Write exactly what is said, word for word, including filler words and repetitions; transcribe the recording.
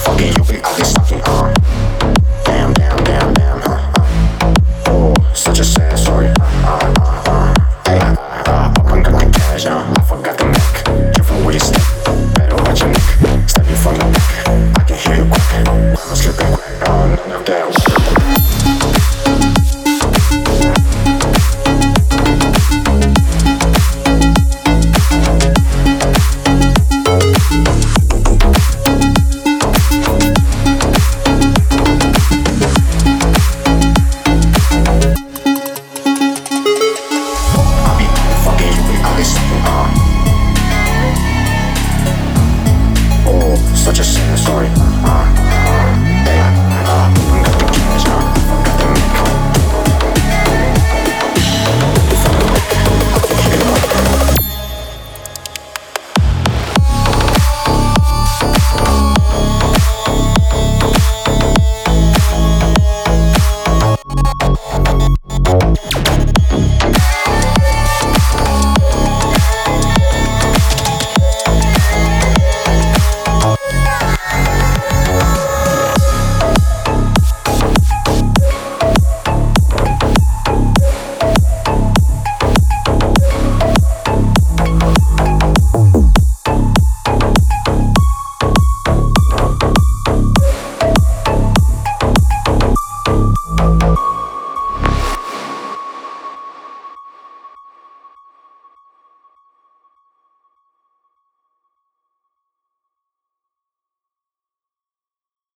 fucking you, be I'll be sucking, uh. Damn, damn, damn, damn, uh, uh. Oh, such a sad story, uh, uh, uh. Hey, uh, uh, up under the cash, uh. I forgot the neck, careful where you step. Better watch your neck, step you from the back. I can hear you quick, I'm slipping quick, uh, none of that work. Such a sad story.